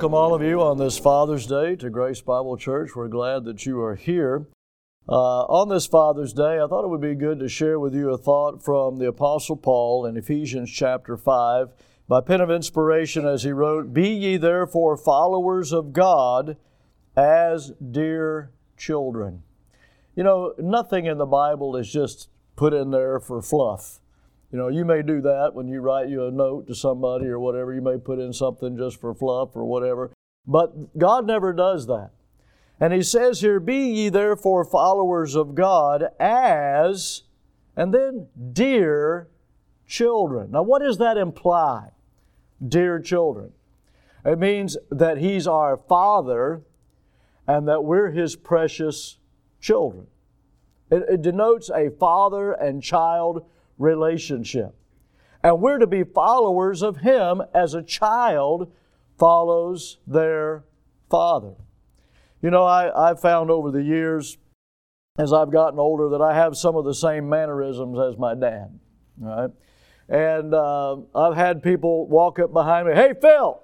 welcome all of you on this Father's Day to Grace Bible Church. We're glad that you are here. On this Father's Day, I thought it would be good to share with you a thought from the Apostle Paul in Ephesians chapter 5 by pen of inspiration as he wrote, "Be ye therefore followers of God as dear children." You know, nothing in the Bible is just put in there for fluff. You know, you may do that when you write you a note to somebody or whatever. You may put in something just for fluff or whatever. But God never does that. And he says here, "Be ye therefore followers of God as," and then, "dear children." Now, what does that imply? Dear children. It means that He's our Father and that we're His precious children. It denotes a father and child relationship. And we're to be followers of Him as a child follows their father. You know, I've found over the years, as I've gotten older, that I have some of the same mannerisms as my dad. Right? And I've had people walk up behind me, "Hey, Phil!"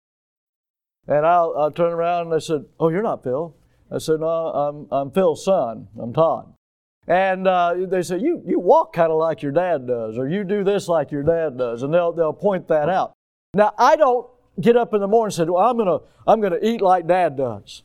And I'll turn around and they said, "Oh, you're not Phil." I said, "No, I'm Phil's son. I'm Todd." And they say, you walk kind of like your dad does, or you do this like your dad does, and they'll point that out. Now, I don't get up in the morning and say, "Well, I'm gonna eat like Dad does.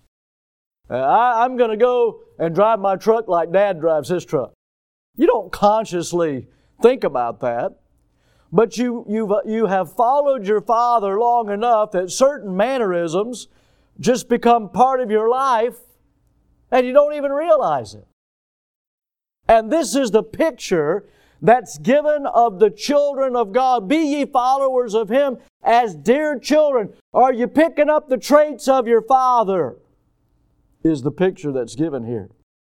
I'm gonna go and drive my truck like Dad drives his truck." You don't consciously think about that, but you have followed your father long enough that certain mannerisms just become part of your life, and you don't even realize it. And this is the picture that's given of the children of God. "Be ye followers of Him as dear children." Are you picking up the traits of your Father? Is the picture that's given here.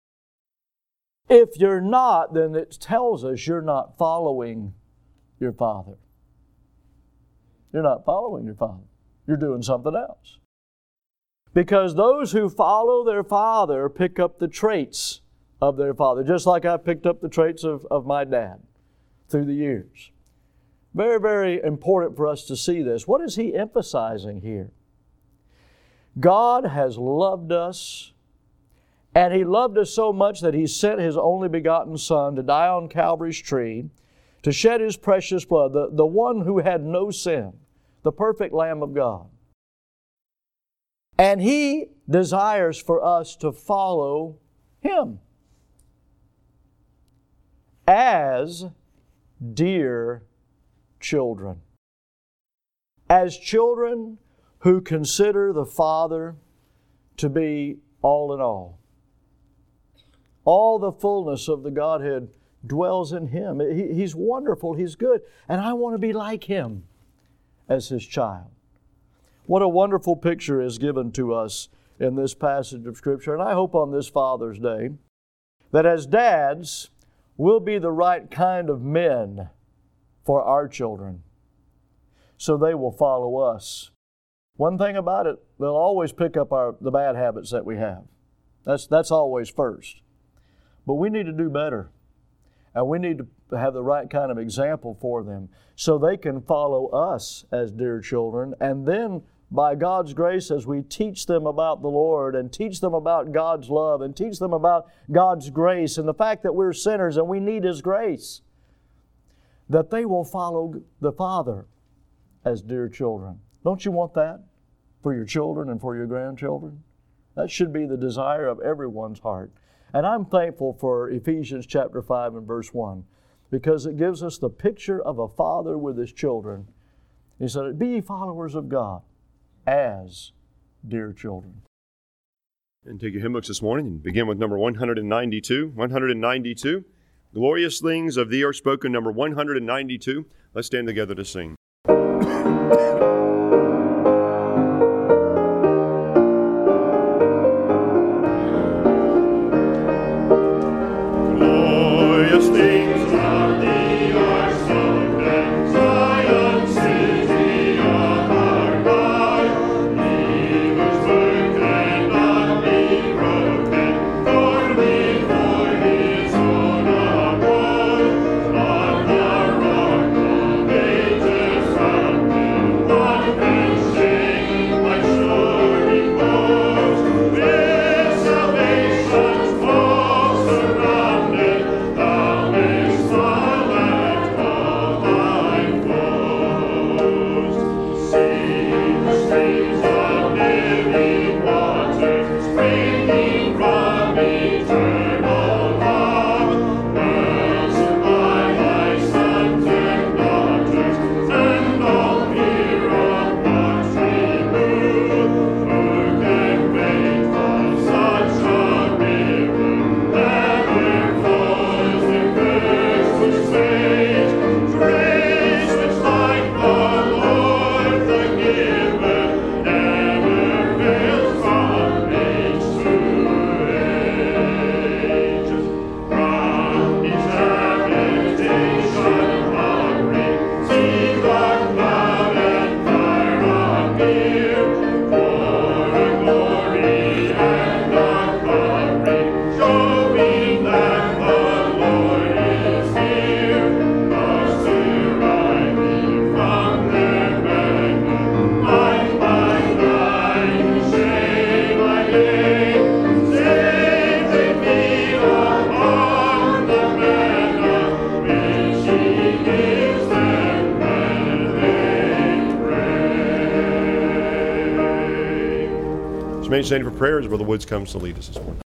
If you're not, then it tells us you're not following your Father. You're not following your Father. You're doing something else. Because those who follow their Father pick up the traits of their father, just like I picked up the traits of my dad through the years. Very, very important for us to see this. What is he emphasizing here? God has loved us, and He loved us so much that He sent His only begotten Son to die on Calvary's tree, to shed His precious blood, the one who had no sin, the perfect Lamb of God. And He desires for us to follow Him as dear children. As children who consider the Father to be all in all. All the fullness of the Godhead dwells in Him. He's wonderful, He's good, and I want to be like Him as His child. What a wonderful picture is given to us in this passage of Scripture, and I hope on this Father's Day that as dads, we'll be the right kind of men for our children, so they will follow us. One thing about it, they'll always pick up the bad habits that we have. That's always first. But we need to do better, and we need to have the right kind of example for them, so they can follow us as dear children, and then by God's grace, as we teach them about the Lord and teach them about God's love and teach them about God's grace and the fact that we're sinners and we need His grace, that they will follow the Father as dear children. Don't you want that for your children and for your grandchildren? That should be the desire of everyone's heart. And I'm thankful for Ephesians chapter 5 and verse 1, because it gives us the picture of a father with his children. He said, "Be ye followers of God as dear children." And take your hymn books this morning and begin with number 192. 192, "Glorious things of Thee are spoken," number 192. Let's stand together to sing. Glorious things of Thee are spoken, Zion city of our God. He whose word cannot be broken, nor before His own abode. On the rock of ages founded, one can sing, my soul. remain standing for prayer as Brother Woods comes to lead us this morning.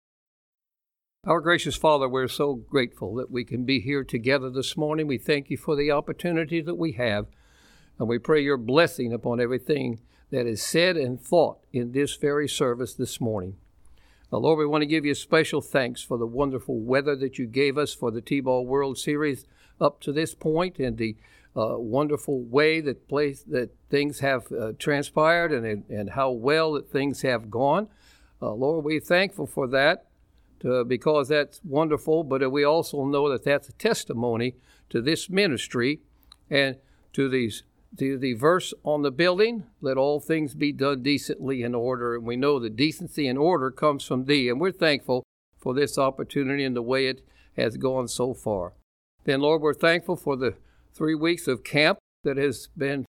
Our gracious Father, we're so grateful that we can be here together this morning. We thank you for the opportunity that we have, and we pray your blessing upon everything that is said and thought in this very service this morning. Now, Lord, we want to give you special thanks for the wonderful weather that you gave us for the T-Ball World Series up to this point, and the wonderful way that things have transpired, and how well that things have gone. Lord, we're thankful for that. Because that's wonderful, but we also know that that's a testimony to this ministry and to the verse on the building, let all things be done decently in order. And we know that decency and order comes from thee, and we're thankful for this opportunity and the way it has gone so far. Then, Lord, we're thankful for the 3 weeks of camp that has been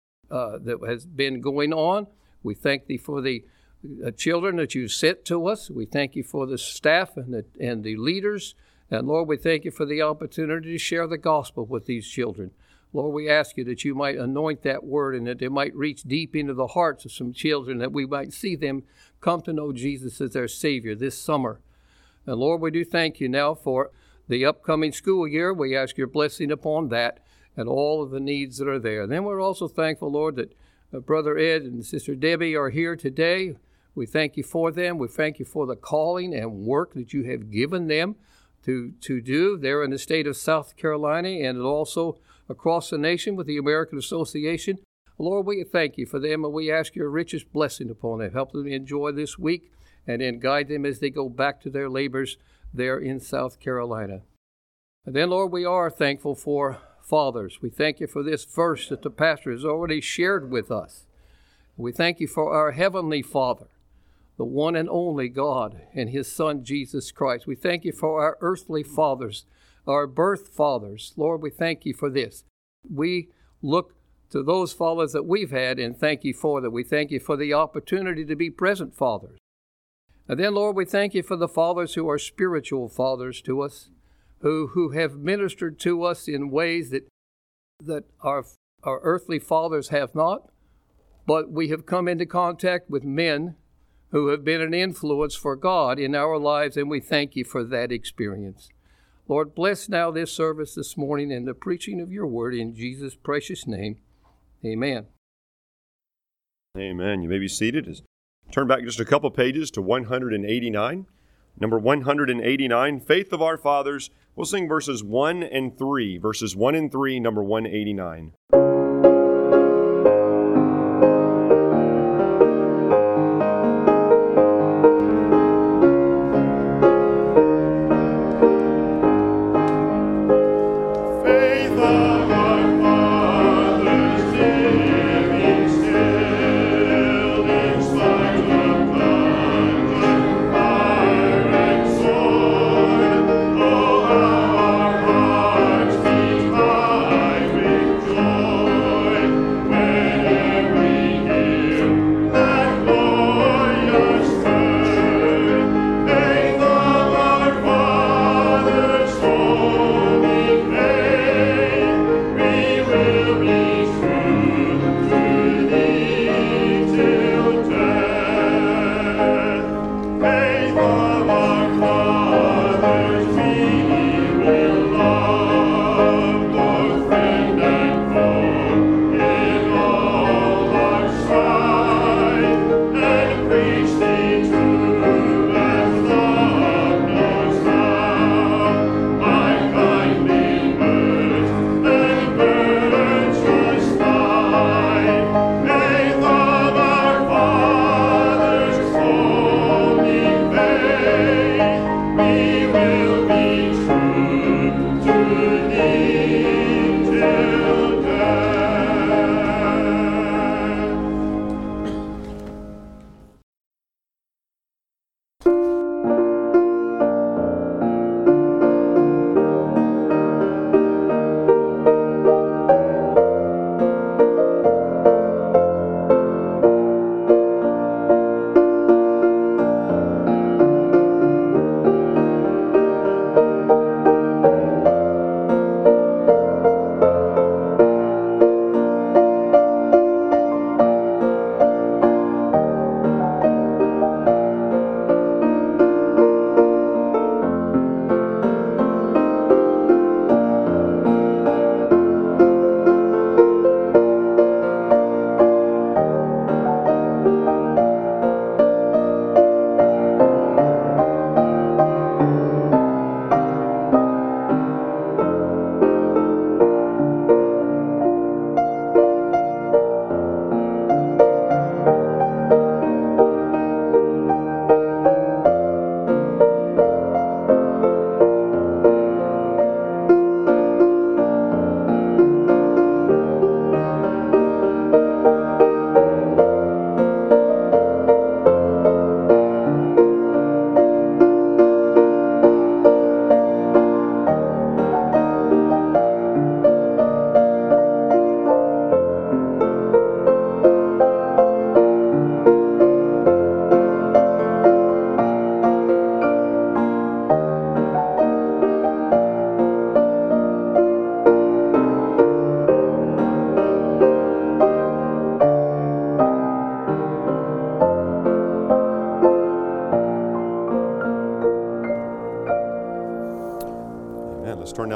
going on. We thank thee for the children that you sent to us. We thank you for the staff and the leaders. And Lord, we thank you for the opportunity to share the gospel with these children. Lord, we ask you that you might anoint that word and that it might reach deep into the hearts of some children, that we might see them come to know Jesus as their Savior this summer. And Lord, we do thank you now for the upcoming school year. We ask your blessing upon that and all of the needs that are there. And then we're also thankful, Lord, that Brother Ed and Sister Debbie are here today. We thank you for them. We thank you for the calling and work that you have given them to do there in the state of South Carolina and also across the nation with the American Association. Lord, we thank you for them, and we ask your richest blessing upon them. Help them enjoy this week, and then guide them as they go back to their labors there in South Carolina. And then, Lord, we are thankful for fathers. We thank you for this verse that the pastor has already shared with us. We thank you for our Heavenly Father, the one and only God and his Son, Jesus Christ. We thank you for our earthly fathers, our birth fathers. Lord, we thank you for this. We look to those fathers that we've had and thank you for that. We thank you for the opportunity to be present fathers. And then, Lord, we thank you for the fathers who are spiritual fathers to us, who have ministered to us in ways that our earthly fathers have not. But we have come into contact with men who have been an influence for God in our lives, and we thank you for that experience. Lord, bless now this service this morning and the preaching of your word in Jesus' precious name. Amen. Amen. You may be seated. Turn back just a couple pages to 189. Number 189, Faith of Our Fathers. We'll sing verses 1 and 3. Verses 1 and 3, number 189.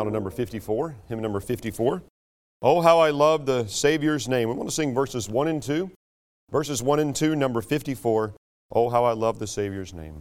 to number 54, hymn number 54. Oh, how I love the Savior's name. We want to sing verses 1 and 2. Verses 1 and 2, number 54. Oh, how I love the Savior's name.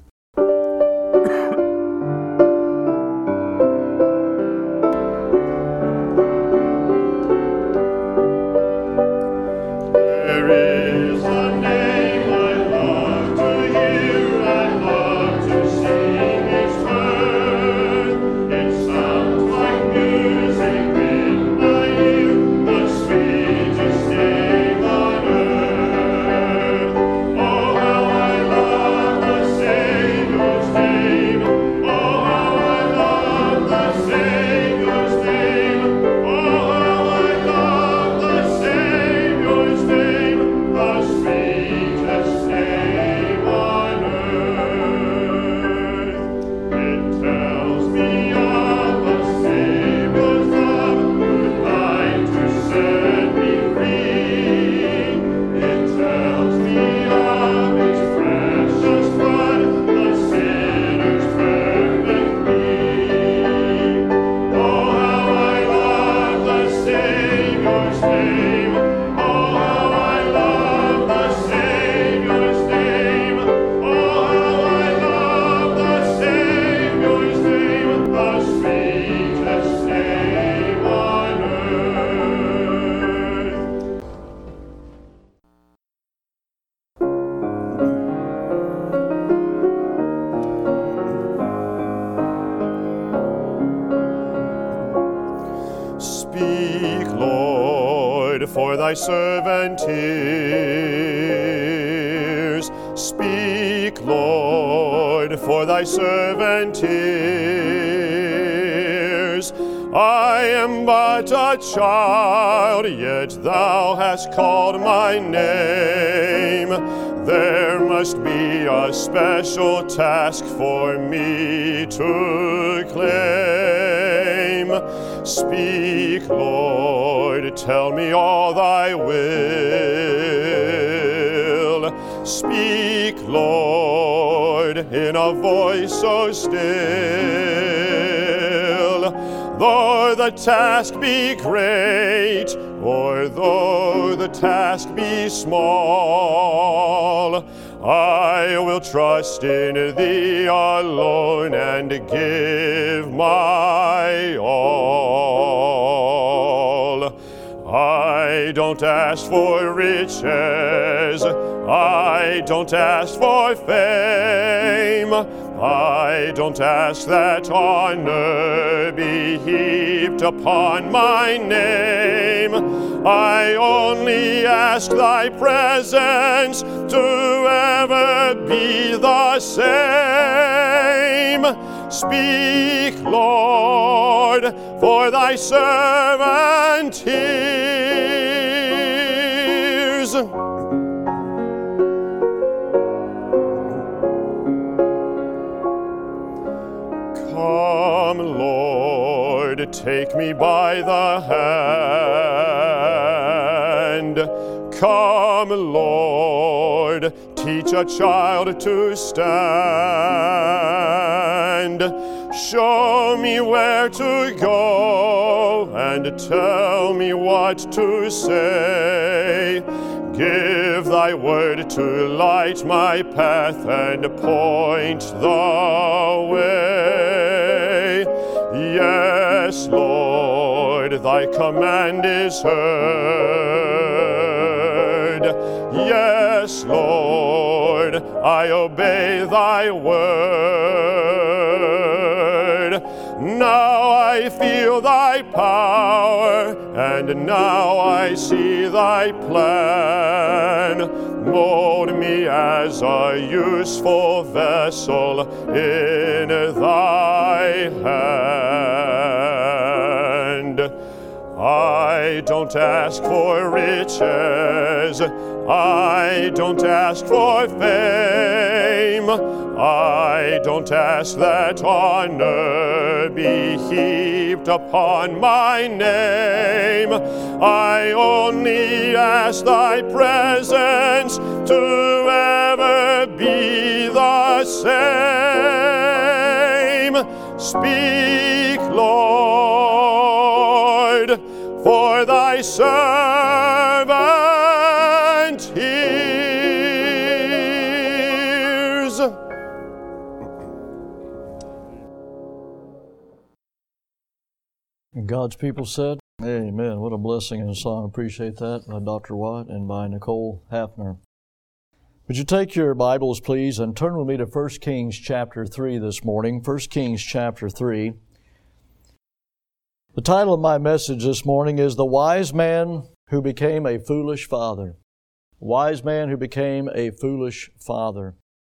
Speak, Lord, for thy servant hears. Speak, Lord, for thy servant hears. I am but a child, yet thou hast called my name. There must be a special task for me to claim. Speak, Lord, tell me all thy will. Speak, Lord, in a voice so still. Though the task be great, or though the task be small, I will trust in thee alone and give my all. I don't ask for riches, I don't ask for fame, I don't ask that honor be heaped upon my name. I only ask thy presence to ever be the same. Speak, Lord, for thy servant hears. Come, Lord, take me by the hand. Come, Lord, teach a child to stand. Show me where to go and tell me what to say. Give thy word to light my path and point the way. Yes, Lord, thy command is heard. Yes, Lord, I obey thy word. Now I feel thy power, and now I see thy plan. Mold me as a useful vessel in thy hand. I don't ask for riches, I don't ask for fame, I don't ask that honor be heaped upon my name. I only ask thy presence to ever be the same. Speak, Lord, for thy servant hears. And God's people said, Amen. What a blessing in a song. Appreciate that by Dr. Watt and by Nicole Hafner. Would you take your Bibles, please, and turn with me to 1 Kings chapter 3 this morning. 1 Kings chapter 3. The title of my message this morning is The Wise Man Who Became a Foolish Father. Wise Man Who Became a Foolish Father.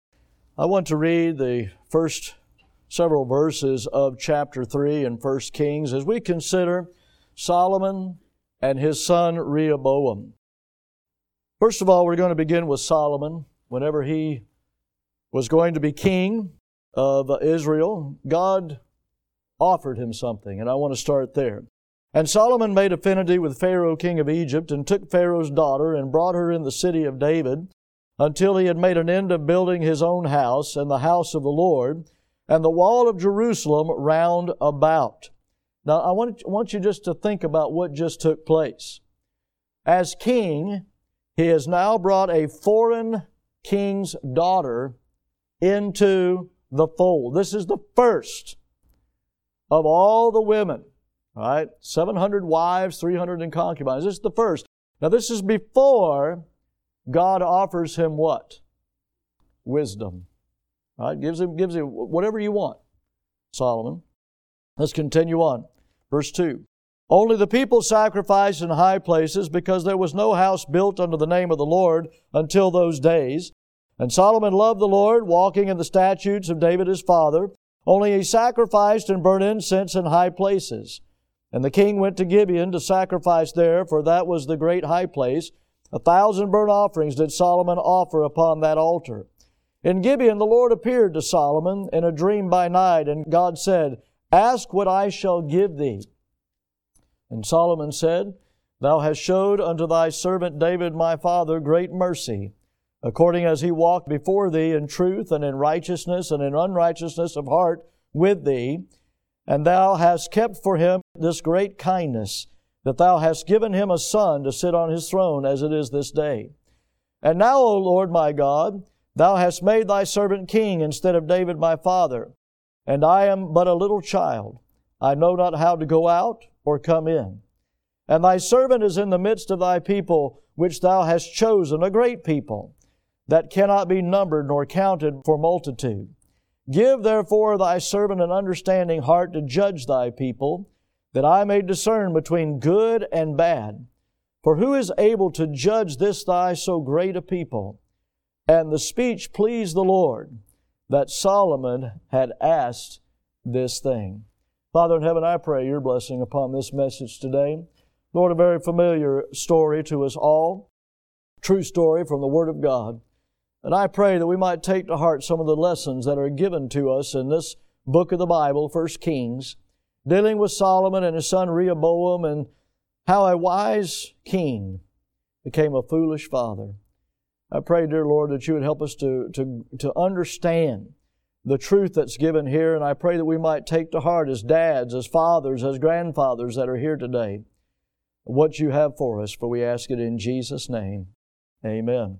I want to read the first several verses of chapter 3 in 1 Kings as we consider Solomon and his son Rehoboam. First of all, we're going to begin with Solomon. Whenever he was going to be king of Israel, God offered him something, and I want to start there. And Solomon made affinity with Pharaoh, king of Egypt, and took Pharaoh's daughter and brought her in the city of David until he had made an end of building his own house and the house of the Lord and the wall of Jerusalem round about. Now, I want you just to think about what just took place. As king, he has now brought a foreign king's daughter into the fold. This is the first of all the women, all right? 700 wives, 300 concubines. This is the first. Now, this is before God offers him what? Wisdom. All right? Gives him whatever you want, Solomon. Let's continue on. Verse 2. Only the people sacrificed in high places because there was no house built unto the name of the Lord until those days. And Solomon loved the Lord, walking in the statutes of David his father. Only he sacrificed and burnt incense in high places. And the king went to Gibeon to sacrifice there, for that was the great high place. 1,000 burnt offerings did Solomon offer upon that altar. In Gibeon the Lord appeared to Solomon in a dream by night, and God said, Ask what I shall give thee. And Solomon said, Thou hast showed unto thy servant David my father great mercy, according as he walked before thee in truth and in righteousness and in unrighteousness of heart with thee. And thou hast kept for him this great kindness, that thou hast given him a son to sit on his throne as it is this day. And now, O Lord my God, thou hast made thy servant king instead of David my father. And I am but a little child. I know not how to go out or come in. And thy servant is in the midst of thy people, which thou hast chosen, a great people, that cannot be numbered nor counted for multitude. Give therefore thy servant an understanding heart to judge thy people, that I may discern between good and bad. For who is able to judge this thy so great a people? And the speech pleased the Lord, that Solomon had asked this thing. Father in heaven, I pray your blessing upon this message today. Lord, a very familiar story to us all, true story from the Word of God. And I pray that we might take to heart some of the lessons that are given to us in this book of the Bible, 1 Kings, dealing with Solomon and his son Rehoboam and how a wise king became a foolish father. I pray, dear Lord, that you would help us to understand the truth that's given here, and I pray that we might take to heart as dads, as fathers, as grandfathers that are here today, what you have for us, for we ask it in Jesus' name. Amen.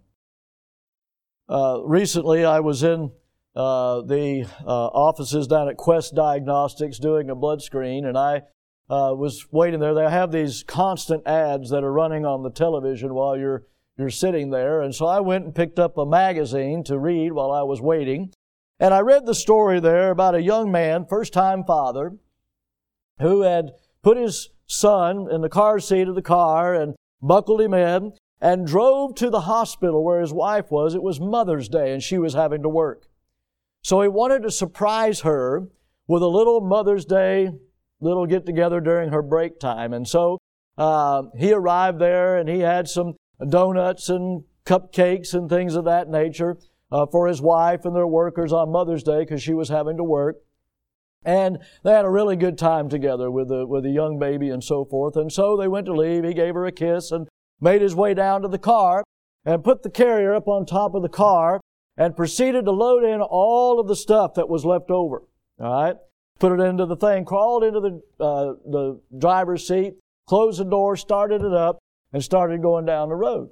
Recently, I was in the offices down at Quest Diagnostics doing a blood screen, and I was waiting there. They have these constant ads that are running on the television while you're sitting there, and so I went and picked up a magazine to read while I was waiting, and I read the story there about a young man, first-time father, who had put his son in the car seat of the car and buckled him in and drove to the hospital where his wife was. It was Mother's Day, and she was having to work. So he wanted to surprise her with a little Mother's Day little get-together during her break time. And so he arrived there, and he had some donuts and cupcakes and things of that nature for his wife and their workers on Mother's Day because she was having to work. And they had a really good time together with the young baby and so forth. And so they went to leave. He gave her a kiss and made his way down to the car and put the carrier up on top of the car and proceeded to load in all of the stuff that was left over. All right? Put it into the thing, crawled into the driver's seat, closed the door, started it up, and started going down the road.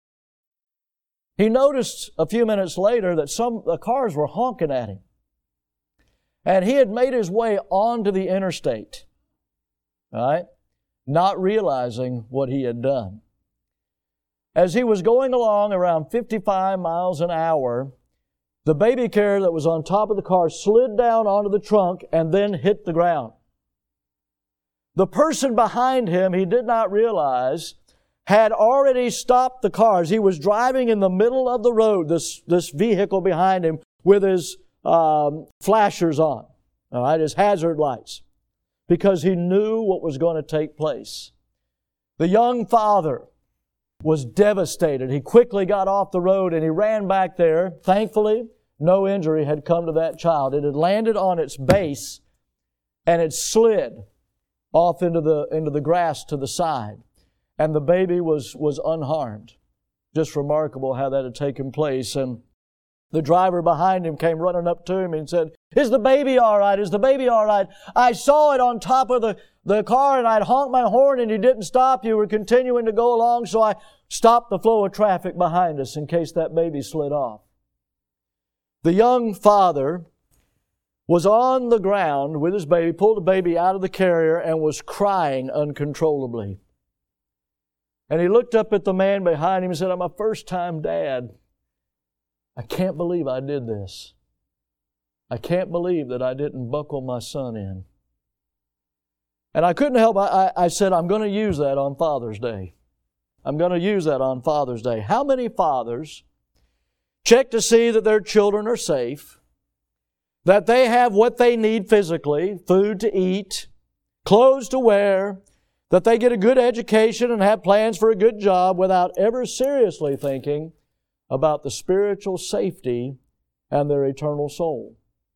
He noticed a few minutes later that the cars were honking at him. And he had made his way onto the interstate, all right, not realizing what he had done. As he was going along around 55 miles an hour, the baby carrier that was on top of the car slid down onto the trunk and then hit the ground. The person behind him, he did not realize, had already stopped the cars. He was driving in the middle of the road, this vehicle behind him, with his flashers on, all right, his hazard lights, because he knew what was going to take place. The young father was devastated. He quickly got off the road and he ran back there. Thankfully, no injury had come to that child. It had landed on its base and it slid off into the grass to the side. And the baby was unharmed. Just remarkable how that had taken place. And the driver behind him came running up to him and said, "Is the baby all right? Is the baby all right? I saw it on top of the car and I'd honked my horn and you didn't stop. You were continuing to go along, so I stopped the flow of traffic behind us in case that baby slid off." The young father was on the ground with his baby, pulled the baby out of the carrier and was crying uncontrollably. And he looked up at the man behind him and said, "I'm a first-time dad. I can't believe I did this. I can't believe that I didn't buckle my son in." And I couldn't help, I said, I'm going to use that on Father's Day. I'm going to use that on Father's Day. How many fathers check to see that their children are safe, that they have what they need physically, food to eat, clothes to wear, that they get a good education and have plans for a good job without ever seriously thinking about the spiritual safety and their eternal soul?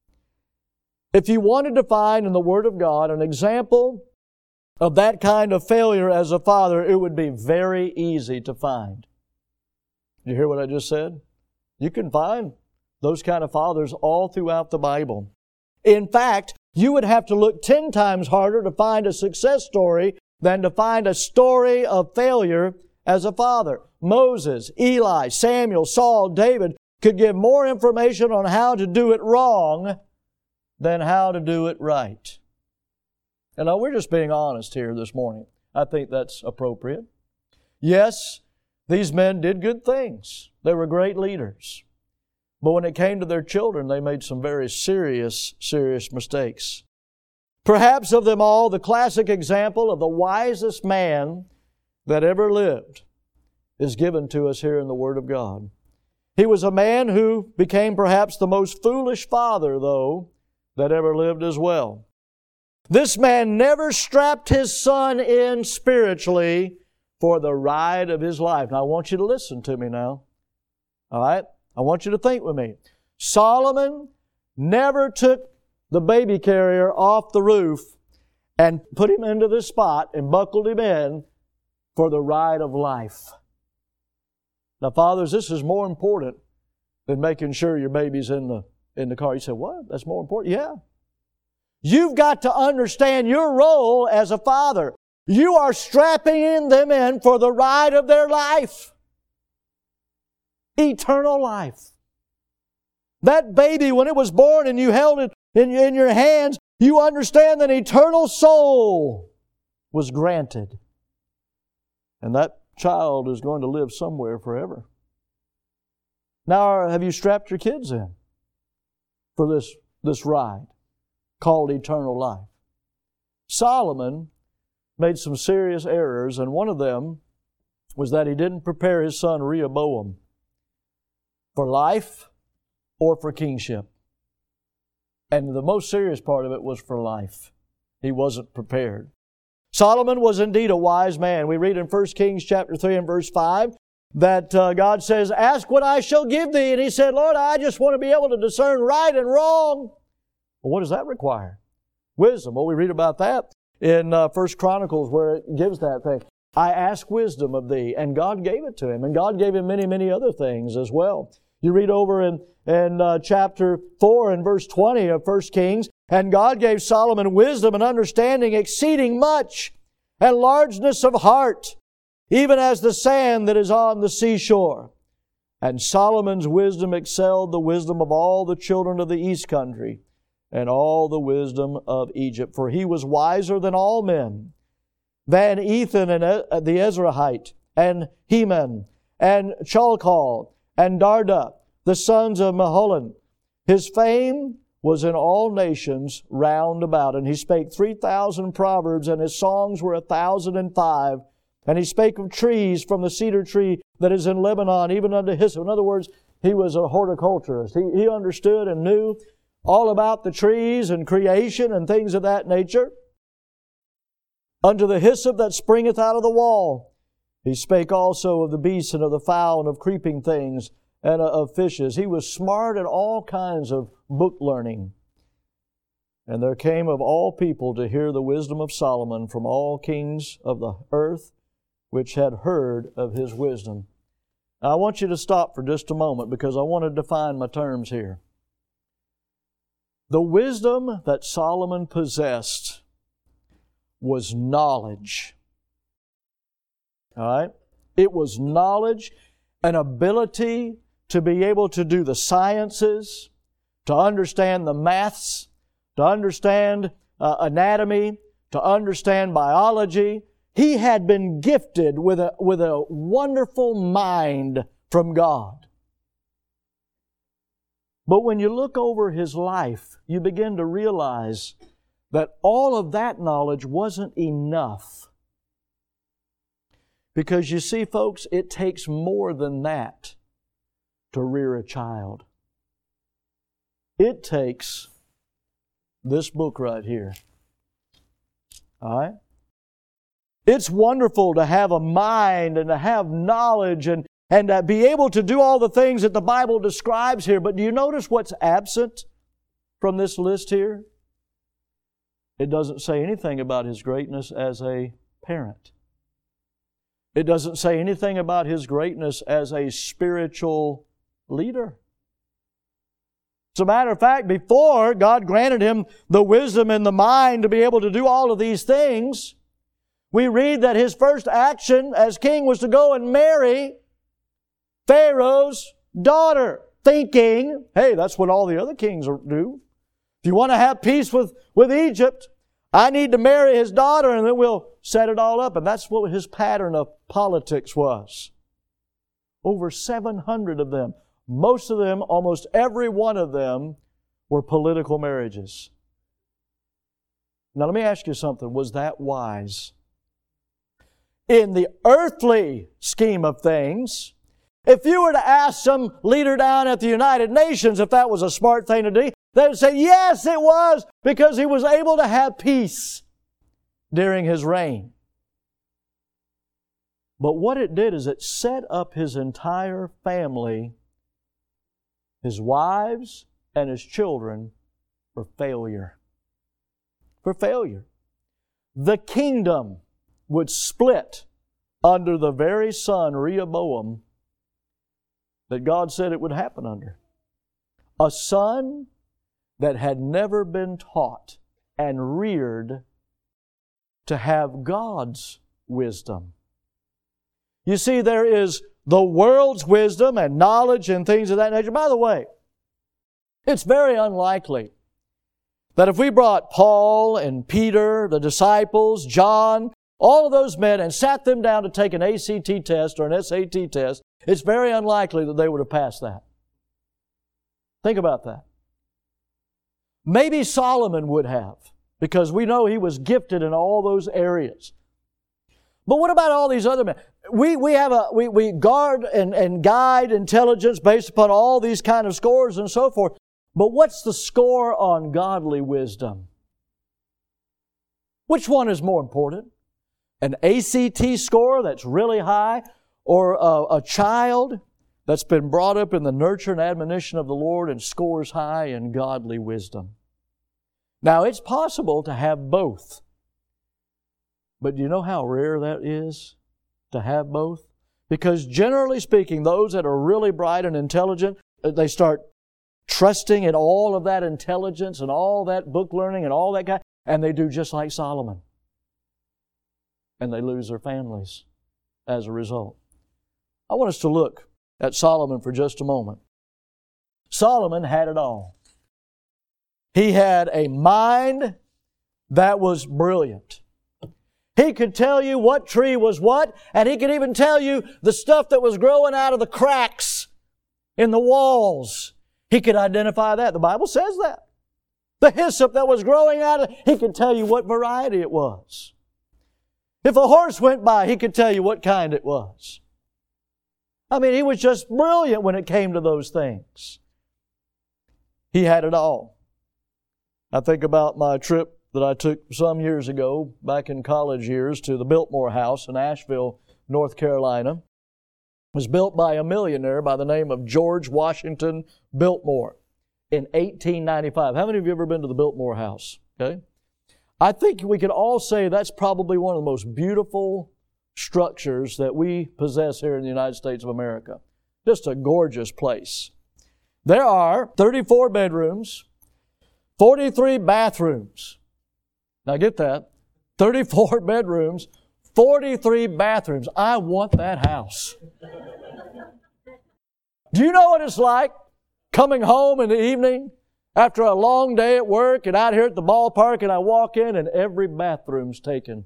If you wanted to find in the Word of God an example of that kind of failure as a father, it would be very easy to find. Did you hear what I just said? You can find those kind of fathers all throughout the Bible. In fact, you would have to look 10 times harder to find a success story than to find a story of failure as a father. Moses, Eli, Samuel, Saul, David could give more information on how to do it wrong than how to do it right. And now we're just being honest here this morning. I think that's appropriate. Yes, these men did good things. They were great leaders. But when it came to their children, they made some very serious mistakes. Perhaps of them all, the classic example of the wisest man that ever lived is given to us here in the Word of God. He was a man who became perhaps the most foolish father, though, that ever lived as well. This man never strapped his son in spiritually for the ride of his life. Now, I want you to listen to me now. All right? I want you to think with me. Solomon never took the baby carrier off the roof and put him into this spot and buckled him in for the ride of life. Now, fathers, this is more important than making sure your baby's in the car. You say, what? That's more important? Yeah. You've got to understand your role as a father. You are strapping them in for the ride of their life. Eternal life. That baby, when it was born and you held it in your hands, you understand that eternal soul was granted. And that child is going to live somewhere forever. Now, have you strapped your kids in for this ride called eternal life? Solomon made some serious errors, and one of them was that he didn't prepare his son Rehoboam for life or for kingship. And the most serious part of it was for life. He wasn't prepared. Solomon was indeed a wise man. We read in 1 Kings chapter 3 and verse 5 that God says, "Ask what I shall give thee." And he said, "Lord, I just want to be able to discern right and wrong." Well, what does that require? Wisdom. Well, we read about that in 1 Chronicles where it gives that thing. I ask wisdom of thee. And God gave it to him. And God gave him many, many other things as well. You read over in chapter 4 and verse 20 of 1 Kings, "And God gave Solomon wisdom and understanding exceeding much, and largeness of heart, even as the sand that is on the seashore. And Solomon's wisdom excelled the wisdom of all the children of the east country, and all the wisdom of Egypt. For he was wiser than all men, than Ethan and the Ezrahite, and Heman, and Chalcol, and Darda, the sons of Mahalan. His fame was in all nations round about. And he spake 3,000 proverbs, and his songs were 1,005. And he spake of trees, from the cedar tree that is in Lebanon, even unto hyssop. In other words, he was a horticulturist. He understood and knew all about the trees and creation and things of that nature. Unto the hyssop that springeth out of the wall. He spake also of the beasts and of the fowl and of creeping things and of fishes. He was smart in all kinds of book learning. And there came of all people to hear the wisdom of Solomon from all kings of the earth, which had heard of his wisdom. Now, I want you to stop for just a moment, because I want to define my terms here. The wisdom that Solomon possessed was knowledge. All right? It was knowledge, an ability to be able to do the sciences, to understand the maths, to understand anatomy, to understand biology. He had been gifted with a wonderful mind from God. But when you look over his life, you begin to realize that all of that knowledge wasn't enough. Because you see, folks, it takes more than that to rear a child. It takes this book right here. All right? It's wonderful to have a mind and to have knowledge and to be able to do all the things that the Bible describes here. But do you notice what's absent from this list here? It doesn't say anything about his greatness as a parent. It doesn't say anything about his greatness as a spiritual leader. As a matter of fact, before God granted him the wisdom and the mind to be able to do all of these things, we read that his first action as king was to go and marry Pharaoh's daughter, thinking, hey, that's what all the other kings do. If you want to have peace with Egypt, I need to marry his daughter, and then we'll set it all up. And that's what his pattern of politics was. Over 700 of them. Most of them, almost every one of them, were political marriages. Now let me ask you something. Was that wise? In the earthly scheme of things, if you were to ask some leader down at the United Nations if that was a smart thing to do, they would say, yes, it was, because he was able to have peace during his reign. But what it did is it set up his entire family, his wives and his children, for failure. For failure. The kingdom would split under the very son, Rehoboam, that God said it would happen under. A son that had never been taught and reared to have God's wisdom. You see, there is the world's wisdom and knowledge and things of that nature. By the way, it's very unlikely that if we brought Paul and Peter, the disciples, John, all of those men, and sat them down to take an ACT test or an SAT test, it's very unlikely that they would have passed that. Think about that. Maybe Solomon would have, because we know he was gifted in all those areas. But what about all these other men? We guard and guide intelligence based upon all these kind of scores and so forth. But what's the score on godly wisdom? Which one is more important? An ACT score that's really high, or a child that's been brought up in the nurture and admonition of the Lord and scores high in godly wisdom? Now, it's possible to have both. But do you know how rare that is, to have both? Because generally speaking, those that are really bright and intelligent, they start trusting in all of that intelligence and all that book learning and all that kind, and they do just like Solomon. and they lose their families as a result. I want us to look at Solomon for just a moment. Solomon had it all. He had a mind that was brilliant. He could tell you what tree was what, and he could even tell you the stuff that was growing out of the cracks in the walls. He could identify that. The Bible says that. The hyssop that was growing out of it, he could tell you what variety it was. If a horse went by, he could tell you what kind it was. I mean, he was just brilliant when it came to those things. He had it all. I think about my trip that I took some years ago, back in college years, to the Biltmore House in Asheville, North Carolina. It was built by a millionaire by the name of George Washington Biltmore in 1895. How many of you have ever been to the Biltmore House? Okay. I think we could all say that's probably one of the most beautiful structures that we possess here in the United States of America. Just a gorgeous place. There are 34 bedrooms, 43 bathrooms. Now get that. 34 bedrooms, 43 bathrooms. I want that house. Do you know what it's like coming home in the evening after a long day at work and out here at the ballpark, and I walk in and every bathroom's taken?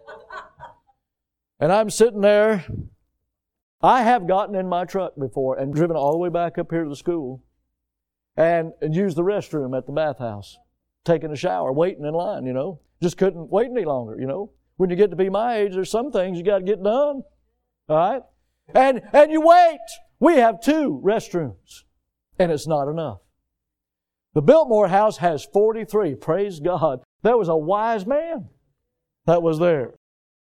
And I'm sitting there. I have gotten in my truck before and driven all the way back up here to the school and used the restroom at the bathhouse, taking a shower, waiting in line, you know. Just couldn't wait any longer, you know. When you get to be my age, there's some things you got to get done. All right? And you wait. We have 2 restrooms, and it's not enough. The Biltmore House has 43. Praise God. There was a wise man that was there.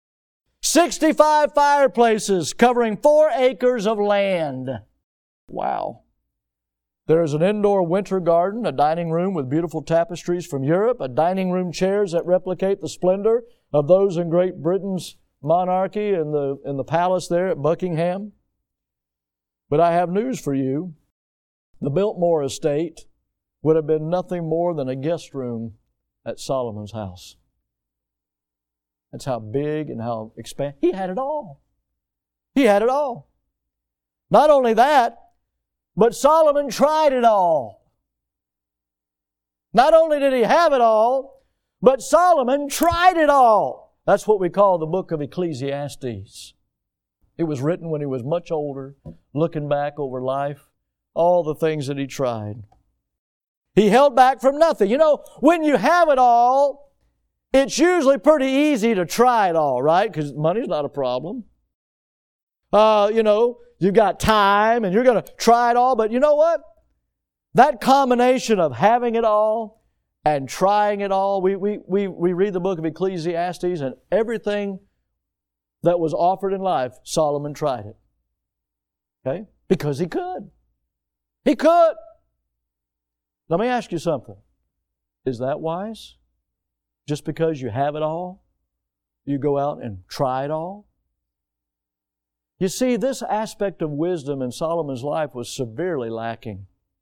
65 fireplaces covering 4 acres of land. Wow. There is an indoor winter garden, a dining room with beautiful tapestries from Europe, a dining room chairs that replicate the splendor of those in Great Britain's monarchy in the palace there at Buckingham. But I have news for you. The Biltmore estate would have been nothing more than a guest room at Solomon's house. That's how big and how expansive. He had it all. He had it all. Not only that, but Solomon tried it all. Not only did he have it all, but Solomon tried it all. That's what we call the book of Ecclesiastes. It was written when he was much older, looking back over life, all the things that he tried. He held back from nothing. You know, when you have it all, it's usually pretty easy to try it all, right? Because money's not a problem. You know, you've got time and you're going to try it all. But you know what? That combination of having it all and trying it all, we read the book of Ecclesiastes, and everything that was offered in life, Solomon tried it. Okay? Because he could. He could. Let me ask you something. Is that wise? Just because you have it all, you go out and try it all? You see, this aspect of wisdom in Solomon's life was severely lacking.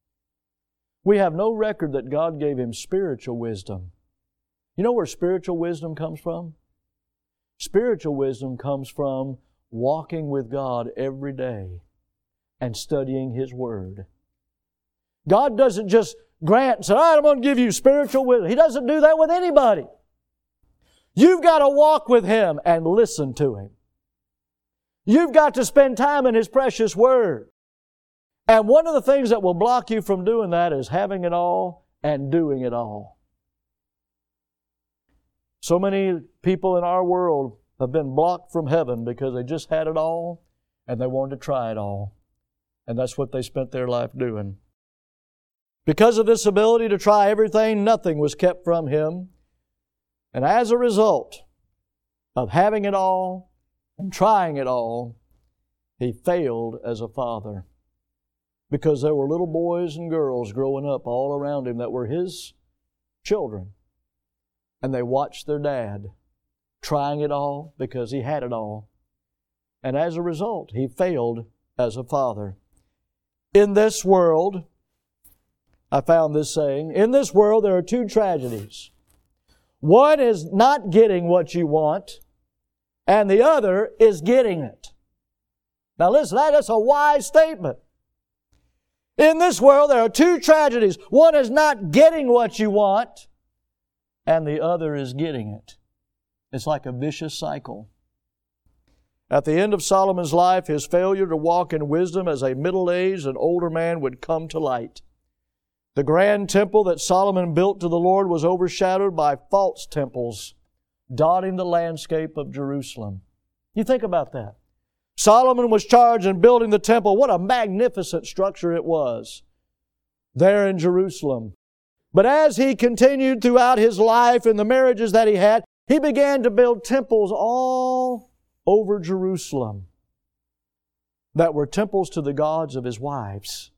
We have no record that God gave him spiritual wisdom. You know where spiritual wisdom comes from? Spiritual wisdom comes from walking with God every day and studying His Word. God doesn't just grant and say, all right, I'm going to give you spiritual wisdom. He doesn't do that with anybody. You've got to walk with Him and listen to Him. You've got to spend time in His precious Word. And one of the things that will block you from doing that is having it all and doing it all. So many people in our world have been blocked from heaven because they just had it all and they wanted to try it all. And that's what they spent their life doing. Because of this ability to try everything, nothing was kept from him. And as a result of having it all and trying it all, he failed as a father. Because there were little boys and girls growing up all around him that were his children. And they watched their dad trying it all because he had it all. And as a result, he failed as a father. In this world, I found this saying, in this world there are two tragedies. One is not getting what you want, and the other is getting it. Now listen, that's a wise statement. In this world, there are two tragedies. One is not getting what you want, and the other is getting it. It's like a vicious cycle. At the end of Solomon's life, his failure to walk in wisdom as a middle-aged and older man would come to light. The grand temple that Solomon built to the Lord was overshadowed by false temples dotting the landscape of Jerusalem. You think about that. Solomon was charged in building the temple. What a magnificent structure it was there in Jerusalem. But as he continued throughout his life and the marriages that he had, he began to build temples all over Jerusalem that were temples to the gods of his wives.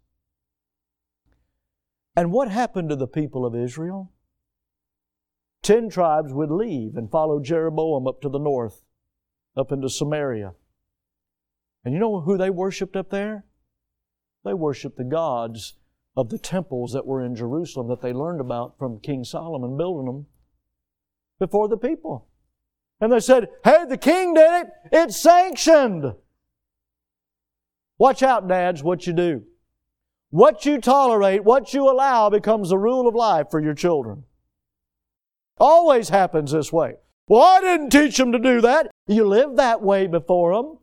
And what happened to the people of Israel? 10 tribes would leave and follow Jeroboam up to the north, up into Samaria. And you know who they worshiped up there? They worshiped the gods of the temples that were in Jerusalem that they learned about from King Solomon building them before the people. And they said, hey, the king did it. It's sanctioned. Watch out, dads, what you do. What you tolerate, what you allow becomes the rule of life for your children. Always happens this way. Well, I didn't teach them to do that. You live that way before them.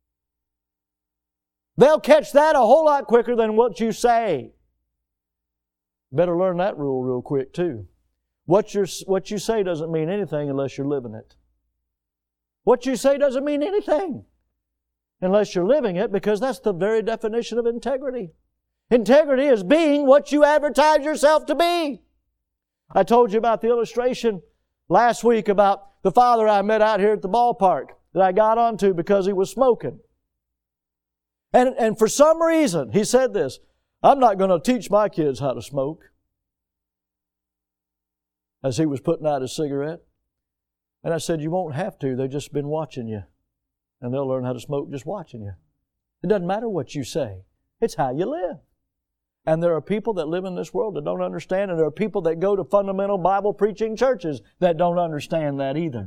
They'll catch that a whole lot quicker than what you say. Better learn that rule real quick too. What you say doesn't mean anything unless you're living it. What you say doesn't mean anything unless you're living it, because that's the very definition of integrity. Integrity is being what you advertise yourself to be. I told you about the illustration last week about the father I met out here at the ballpark that I got onto because he was smoking. And for some reason, he said this, I'm not going to teach my kids how to smoke. As he was putting out his cigarette. And I said, you won't have to. They've just been watching you. And they'll learn how to smoke just watching you. It doesn't matter what you say. It's how you live. And there are people that live in this world that don't understand, and there are people that go to fundamental Bible preaching churches that don't understand that either.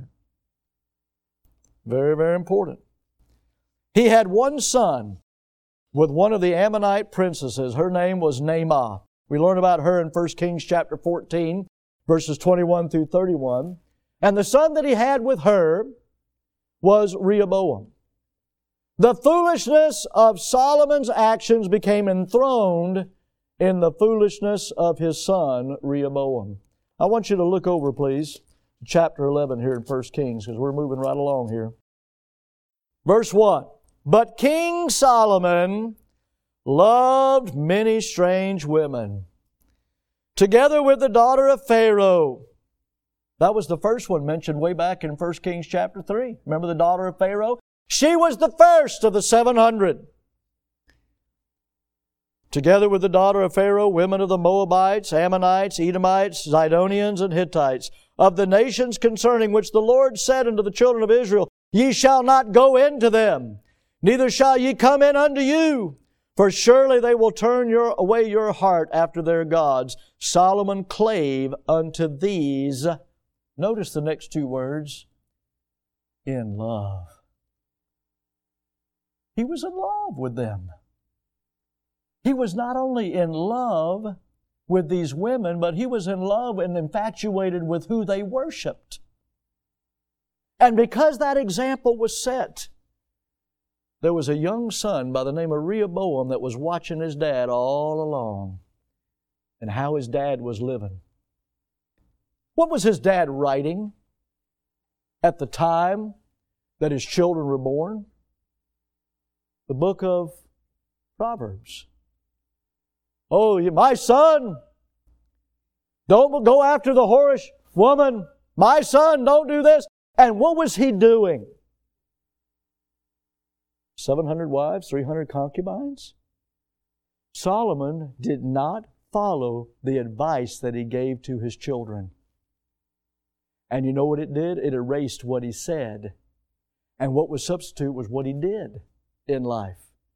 Very, very important. He had one son with one of the Ammonite princesses. Her name was Naamah. We learn about her in 1 Kings chapter 14, verses 21 through 31. And the son that he had with her was Rehoboam. The foolishness of Solomon's actions became enthroned in the foolishness of his son, Rehoboam. I want you to look over, please, chapter 11 here in 1 Kings, because we're moving right along here. Verse 1. But King Solomon loved many strange women, together with the daughter of Pharaoh. That was the first one mentioned way back in 1 Kings chapter 3. Remember the daughter of Pharaoh? She was the first of the 700. Together with the daughter of Pharaoh, women of the Moabites, Ammonites, Edomites, Zidonians, and Hittites, of the nations concerning which the Lord said unto the children of Israel, Ye shall not go into them, neither shall ye come in unto you, for surely they will turn away your heart after their gods. Solomon clave unto these. Notice the next two words. In love. He was in love with them. He was not only in love with these women, but he was in love and infatuated with who they worshiped. And because that example was set, there was a young son by the name of Rehoboam that was watching his dad all along and how his dad was living. What was his dad writing at the time that his children were born? The book of Proverbs. Oh, my son, don't go after the whorish woman. My son, don't do this. And what was he doing? 700 wives, 300 concubines? Solomon did not follow the advice that he gave to his children. And you know what it did? It erased what he said. And what was substitute was what he did in life.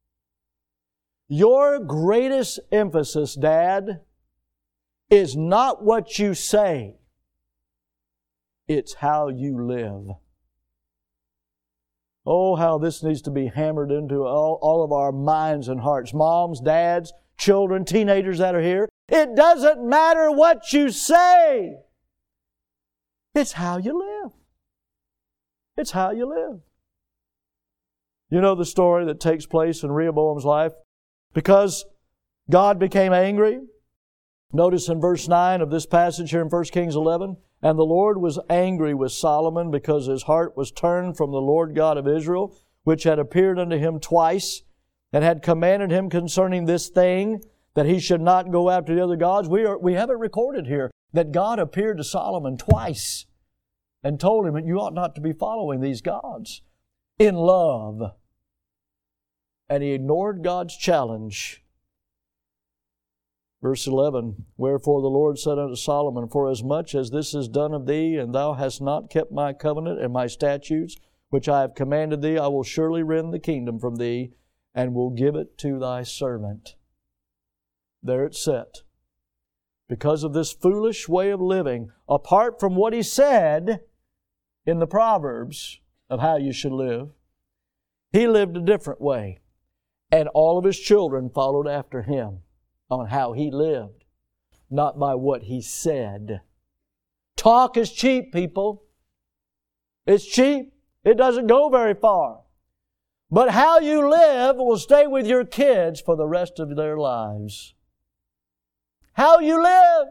Your greatest emphasis, Dad, is not what you say. It's how you live. Oh, how this needs to be hammered into all of our minds and hearts. Moms, dads, children, teenagers that are here. It doesn't matter what you say. It's how you live. It's how you live. You know the story that takes place in Rehoboam's life? Because God became angry. Notice in verse 9 of this passage here in 1 Kings 11, and the Lord was angry with Solomon because his heart was turned from the Lord God of Israel, which had appeared unto him twice, and had commanded him concerning this thing, that he should not go after the other gods. We have it recorded here that God appeared to Solomon twice and told him that you ought not to be following these gods in love. And he ignored God's challenge. Verse 11, wherefore the Lord said unto Solomon, forasmuch as this is done of thee, and thou hast not kept my covenant and my statutes, which I have commanded thee, I will surely rend the kingdom from thee, and will give it to thy servant. There it's set. Because of this foolish way of living, apart from what he said in the Proverbs of how you should live, he lived a different way. And all of his children followed after him on how he lived, not by what he said. Talk is cheap, people. It's cheap. It doesn't go very far. But how you live will stay with your kids for the rest of their lives. How you live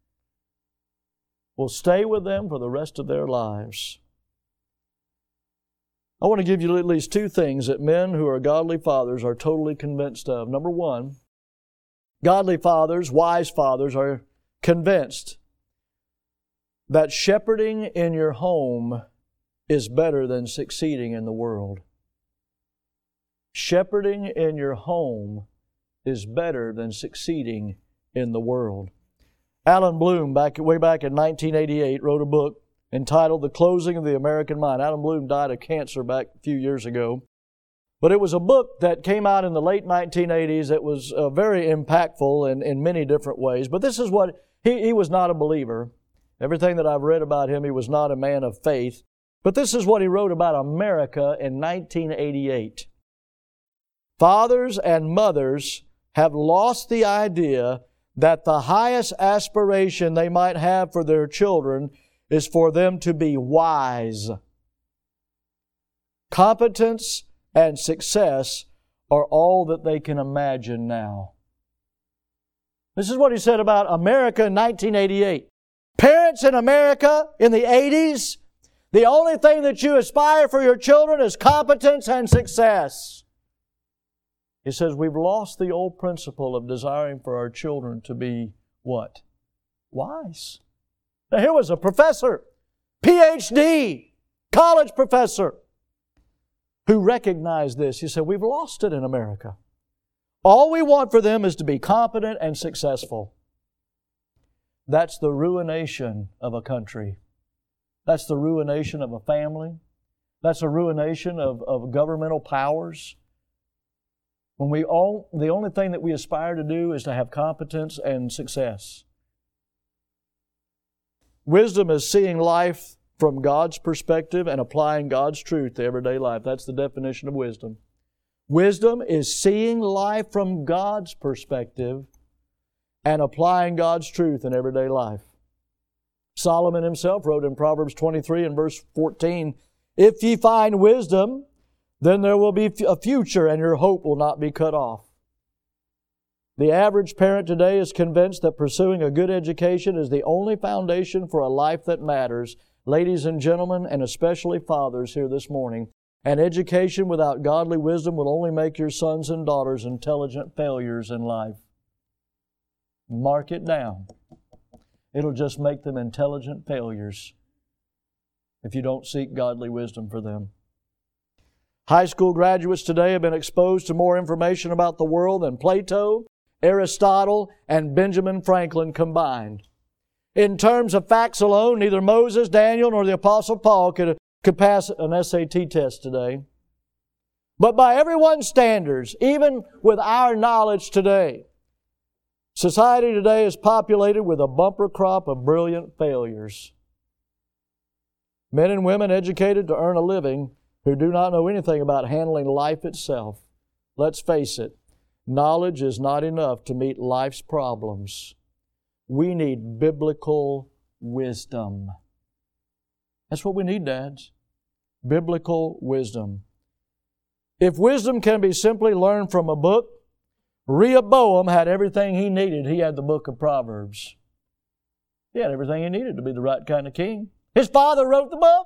will stay with them for the rest of their lives. I want to give you at least two things that men who are godly fathers are totally convinced of. Number one, godly fathers, wise fathers, are convinced that shepherding in your home is better than succeeding in the world. Shepherding in your home is better than succeeding in the world. Alan Bloom, way back in 1988, wrote a book entitled The Closing of the American Mind. Alan Bloom died of cancer back a few years ago. But it was a book that came out in the late 1980s that was very impactful in many different ways. But this is what, he was not a believer. Everything that I've read about him, he was not a man of faith. But this is what he wrote about America in 1988. Fathers and mothers have lost the idea that the highest aspiration they might have for their children is for them to be wise. Competence and success are all that they can imagine now. This is what he said about America in 1988. Parents in America in the 80s, the only thing that you aspire for your children is competence and success. He says we've lost the old principle of desiring for our children to be what? Wise. Now here was a professor, PhD, college professor, who recognized this. He said, we've lost it in America. All we want for them is to be competent and successful. That's the ruination of a country. That's the ruination of a family. That's the ruination of governmental powers. When the only thing that we aspire to do is to have competence and success. Wisdom is seeing life from God's perspective and applying God's truth to everyday life. That's the definition of wisdom. Wisdom is seeing life from God's perspective and applying God's truth in everyday life. Solomon himself wrote in Proverbs 23 and verse 14, if ye find wisdom, then there will be a future and your hope will not be cut off. The average parent today is convinced that pursuing a good education is the only foundation for a life that matters. Ladies and gentlemen, and especially fathers here this morning, an education without godly wisdom will only make your sons and daughters intelligent failures in life. Mark it down. It'll just make them intelligent failures if you don't seek godly wisdom for them. High school graduates today have been exposed to more information about the world than Plato, Aristotle, and Benjamin Franklin combined. In terms of facts alone, neither Moses, Daniel, nor the Apostle Paul could pass an SAT test today. But by everyone's standards, even with our knowledge today, society today is populated with a bumper crop of brilliant failures. Men and women educated to earn a living, who do not know anything about handling life itself. Let's face it, knowledge is not enough to meet life's problems. We need biblical wisdom. That's what we need, dads. Biblical wisdom. If wisdom can be simply learned from a book, Rehoboam had everything he needed. He had the book of Proverbs. He had everything he needed to be the right kind of king. His father wrote the book.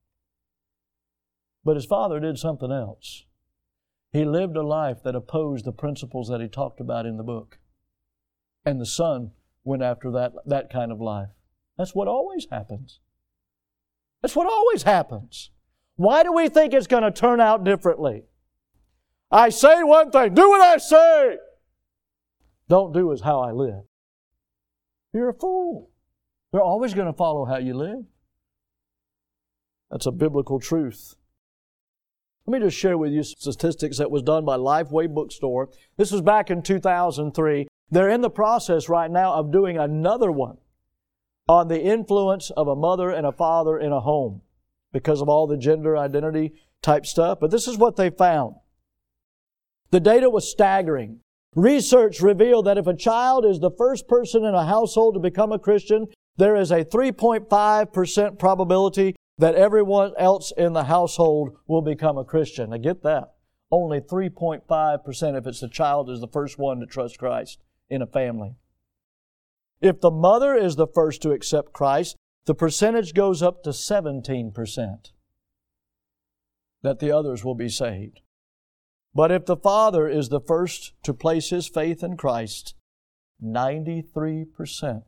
But his father did something else. He lived a life that opposed the principles that he talked about in the book. And the son went after that kind of life. That's what always happens. That's what always happens. Why do we think it's going to turn out differently? I say one thing, do what I say. Don't do as how I live. You're a fool. They're always going to follow how you live. That's a biblical truth. Let me just share with you statistics that was done by Lifeway Bookstore. This was back in 2003. They're in the process right now of doing another one on the influence of a mother and a father in a home because of all the gender identity type stuff. But this is what they found. The data was staggering. Research revealed that if a child is the first person in a household to become a Christian, there is a 3.5% probability that everyone else in the household will become a Christian. Now get that. Only 3.5% if it's the child is the first one to trust Christ in a family. If the mother is the first to accept Christ, the percentage goes up to 17% that the others will be saved. But if the father is the first to place his faith in Christ, 93%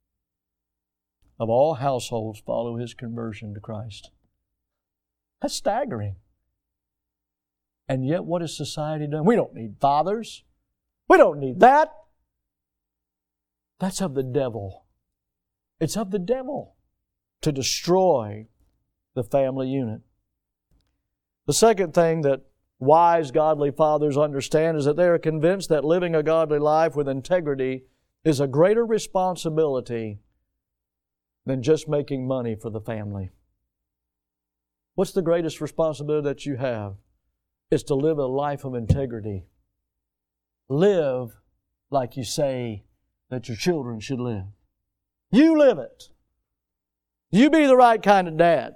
of all households follow his conversion to Christ. That's staggering. And yet what has society done? We don't need fathers. We don't need that. That's of the devil. It's of the devil to destroy the family unit. The second thing that wise, godly fathers understand is that they are convinced that living a godly life with integrity is a greater responsibility than just making money for the family. What's the greatest responsibility that you have? It's to live a life of integrity. Live like you say that your children should live. You live it. You be the right kind of dad.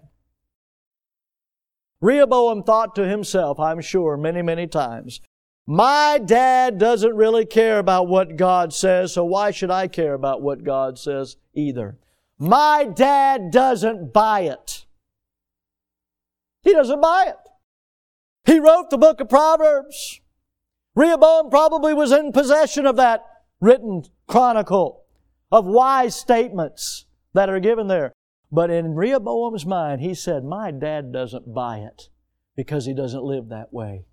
Rehoboam thought to himself, I'm sure, many, many times, my dad doesn't really care about what God says, so why should I care about what God says either? My dad doesn't buy it. He doesn't buy it. He wrote the book of Proverbs. Rehoboam probably was in possession of that written chronicle of wise statements that are given there. But in Rehoboam's mind, he said, my dad doesn't buy it because he doesn't live that way.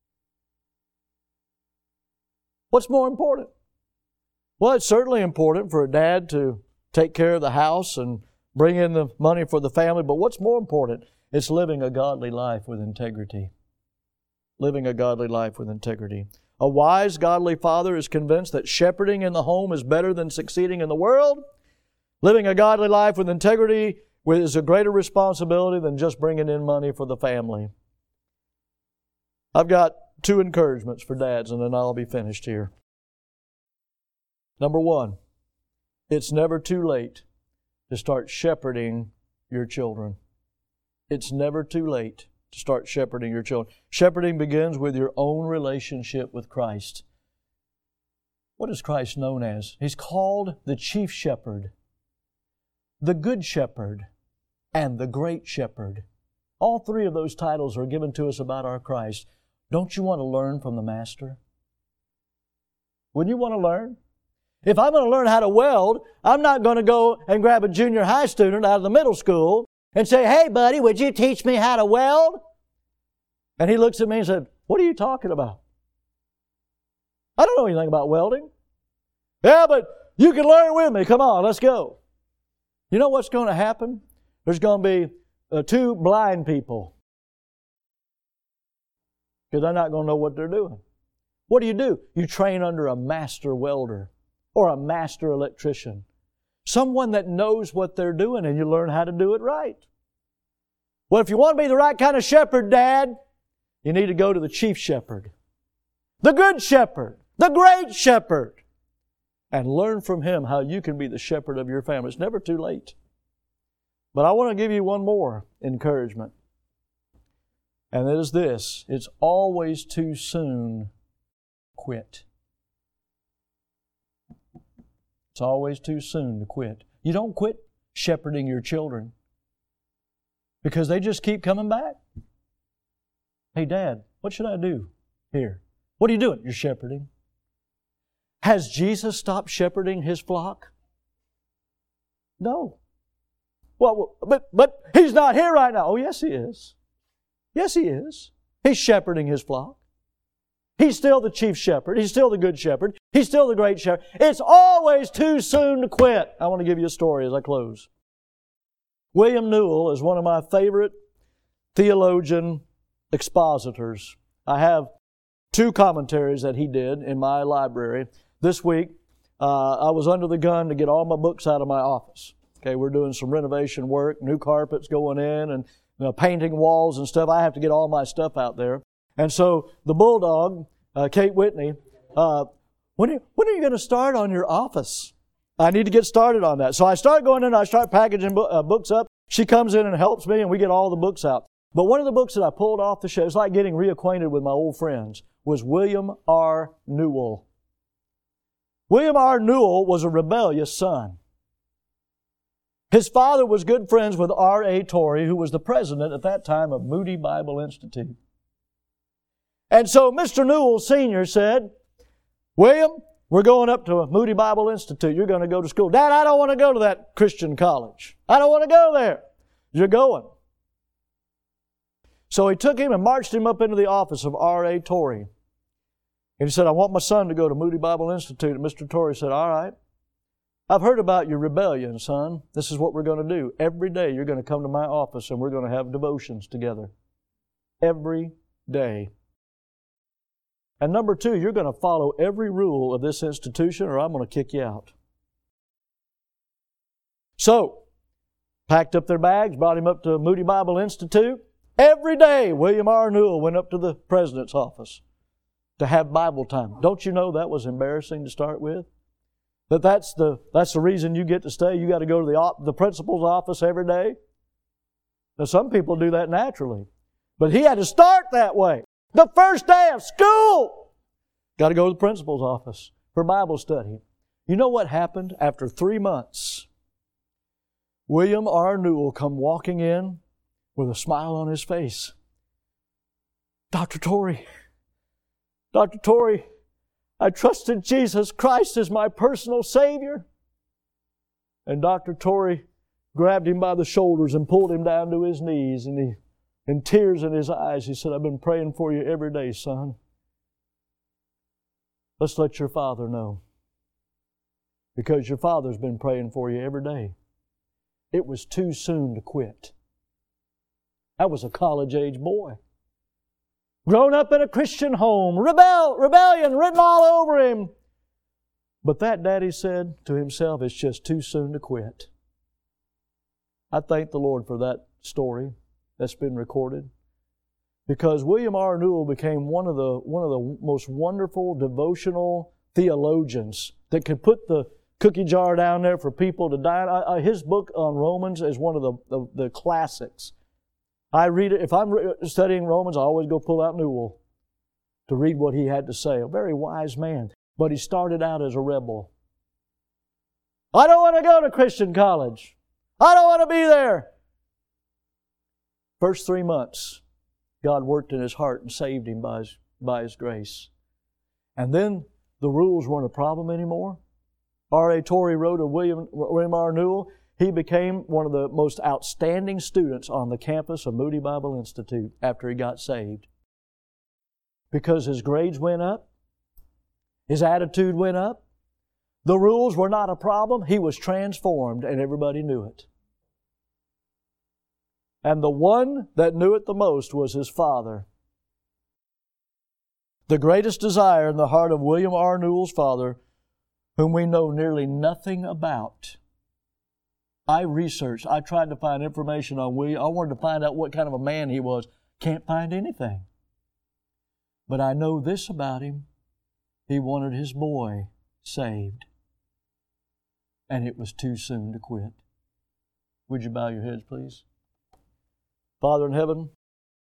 What's more important? Well, it's certainly important for a dad to take care of the house and bring in the money for the family. But what's more important? It's living a godly life with integrity. Living a godly life with integrity. A wise, godly father is convinced that shepherding in the home is better than succeeding in the world. Living a godly life with integrity is a greater responsibility than just bringing in money for the family. I've got 2 encouragements for dads, and then I'll be finished here. Number 1, it's never too late to start shepherding your children. It's never too late to start shepherding your children. Shepherding begins with your own relationship with Christ. What is Christ known as? He's called the chief shepherd, the good shepherd, and the great shepherd. All 3 of those titles are given to us about our Christ. Don't you want to learn from the Master? Wouldn't you want to learn? If I'm going to learn how to weld, I'm not going to go and grab a junior high student out of the middle school and say, hey, buddy, would you teach me how to weld? And he looks at me and said, what are you talking about? I don't know anything about welding. Yeah, but you can learn with me. Come on, let's go. You know what's going to happen? There's going to be 2 blind people because they're not going to know what they're doing. What do? You train under a master welder or a master electrician. Someone that knows what they're doing, and you learn how to do it right. Well, if you want to be the right kind of shepherd, Dad, you need to go to the chief shepherd, the good shepherd, the great shepherd, and learn from him how you can be the shepherd of your family. It's never too late. But I want to give you one more encouragement. And it is this: it's always too soon to quit. It's always too soon to quit. You don't quit shepherding your children because they just keep coming back. Hey, Dad, what should I do here? What are you doing? You're shepherding. Has Jesus stopped shepherding His flock? No. Well, but He's not here right now. Oh, yes, He is. Yes, He is. He's shepherding His flock. He's still the chief shepherd. He's still the good shepherd. He's still the great shepherd. It's always too soon to quit. I want to give you a story as I close. William Newell is one of my favorite theologian expositors. I have 2 commentaries that he did in my library. This week, I was under the gun to get all my books out of my office. Okay, we're doing some renovation work, new carpets going in, and painting walls and stuff. I have to get all my stuff out there. And so the bulldog, Kate Whitney, when are you going to start on your office? I need to get started on that. So I start going in, I start packaging books up. She comes in and helps me, and we get all the books out. But one of the books that I pulled off the shelf, it's like getting reacquainted with my old friends, was William R. Newell. William R. Newell was a rebellious son. His father was good friends with R.A. Torrey, who was the president at that time of Moody Bible Institute. And so Mr. Newell Sr. said, William, we're going up to Moody Bible Institute. You're going to go to school. Dad, I don't want to go to that Christian college. I don't want to go there. You're going. So he took him and marched him up into the office of R.A. Torrey. And he said, I want my son to go to Moody Bible Institute. And Mr. Torrey said, all right. I've heard about your rebellion, son. This is what we're going to do. Every day you're going to come to my office and we're going to have devotions together. Every day. And number 2, you're going to follow every rule of this institution or I'm going to kick you out. So, packed up their bags, brought him up to Moody Bible Institute. Every day, William R. Newell went up to the president's office to have Bible time. Don't you know that was embarrassing to start with? That's the reason you get to stay. You got to go to the principal's office every day. Now, some people do that naturally. But he had to start that way. The first day of school, got to go to the principal's office for Bible study. You know what happened after 3 months? William R. Newell come walking in with a smile on his face. Dr. Torrey, I trusted Jesus Christ as my personal Savior. And Dr. Torrey grabbed him by the shoulders and pulled him down to his knees. And in tears in his eyes, he said, I've been praying for you every day, son. Let's let your father know. Because your father's been praying for you every day. It was too soon to quit. I was a college-age boy. Grown up in a Christian home, rebellion written all over him. But that daddy said to himself, it's just too soon to quit. I thank the Lord for that story that's been recorded. Because William R. Newell became one of the most wonderful devotional theologians that could put the cookie jar down there for people to dine. His book on Romans is one of the classics. I read it. If I'm studying Romans, I always go pull out Newell to read what he had to say. A very wise man. But he started out as a rebel. I don't want to go to Christian college. I don't want to be there. First 3 months, God worked in his heart and saved him by His grace. And then the rules weren't a problem anymore. R.A. Torrey wrote of William R. Newell. He became one of the most outstanding students on the campus of Moody Bible Institute after he got saved. Because his grades went up, his attitude went up, the rules were not a problem, he was transformed and everybody knew it. And the one that knew it the most was his father. The greatest desire in the heart of William R. Newell's father, whom we know nearly nothing about, I researched. I tried to find information on William. I wanted to find out what kind of a man he was. Can't find anything. But I know this about him. He wanted his boy saved. And it was too soon to quit. Would you bow your heads, please? Father in heaven,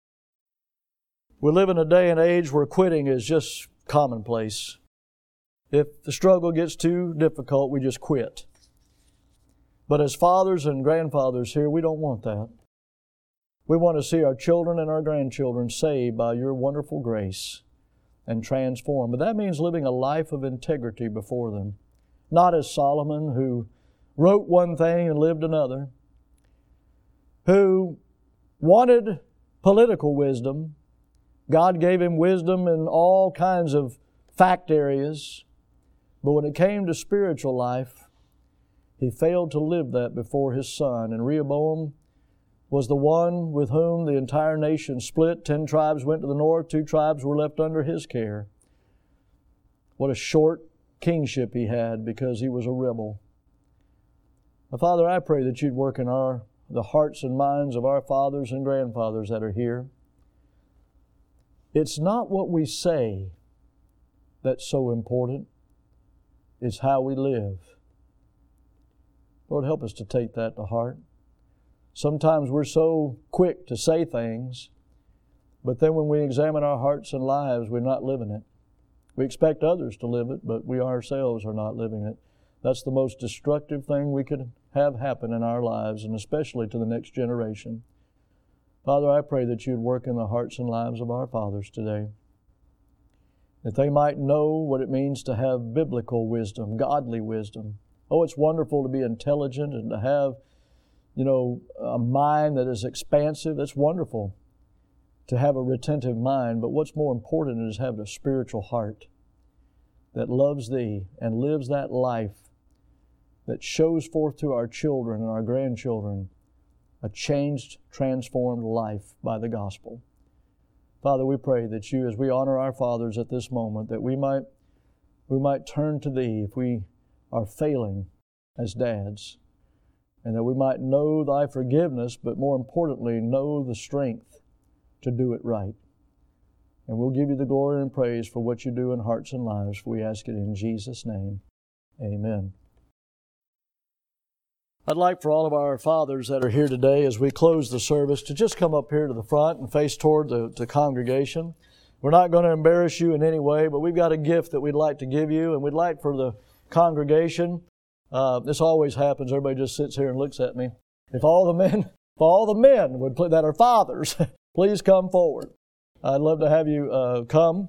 we live in a day and age where quitting is just commonplace. If the struggle gets too difficult, we just quit. But as fathers and grandfathers here, we don't want that. We want to see our children and our grandchildren saved by your wonderful grace and transformed. But that means living a life of integrity before them. Not as Solomon, who wrote one thing and lived another, who wanted political wisdom. God gave him wisdom in all kinds of fact areas. But when it came to spiritual life, he failed to live that before his son. And Rehoboam was the one with whom the entire nation split. 10 tribes went to the north, 2 tribes were left under his care. What a short kingship he had because he was a rebel. Now, Father, I pray that you'd work in the hearts and minds of our fathers and grandfathers that are here. It's not what we say that's so important. It's how we live. Lord, help us to take that to heart. Sometimes we're so quick to say things, but then when we examine our hearts and lives, we're not living it. We expect others to live it, but we ourselves are not living it. That's the most destructive thing we could have happen in our lives, and especially to the next generation. Father, I pray that you'd work in the hearts and lives of our fathers today, that they might know what it means to have biblical wisdom, godly wisdom. Oh, it's wonderful to be intelligent and to have, a mind that is expansive. It's wonderful to have a retentive mind, but what's more important is have a spiritual heart that loves Thee and lives that life that shows forth to our children and our grandchildren a changed, transformed life by the gospel. Father, we pray that you, as we honor our fathers at this moment, that we might turn to Thee if we are failing as dads, and that we might know Thy forgiveness, but more importantly, know the strength to do it right. And we'll give you the glory and praise for what you do in hearts and lives. We ask it in Jesus' name. Amen. I'd like for all of our fathers that are here today, as we close the service, to just come up here to the front and face toward the congregation. We're not going to embarrass you in any way, but we've got a gift that we'd like to give you, and we'd like for the congregation. This always happens. Everybody just sits here and looks at me. If all the men would that are fathers, please come forward. I'd love to have you come.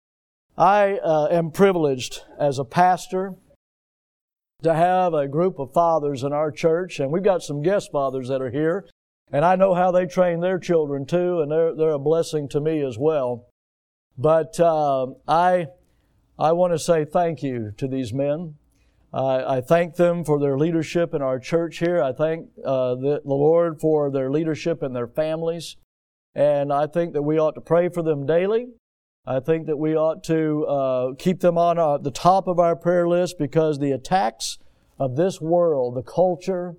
I am privileged as a pastor to have a group of fathers in our church, and we've got some guest fathers that are here, and I know how they train their children too, and they're a blessing to me as well. But I want to say thank you to these men. I thank them for their leadership in our church here. I thank the Lord for their leadership in their families, and I think that we ought to pray for them daily. I think that we ought to keep them on the top of our prayer list, because the attacks of this world, the culture,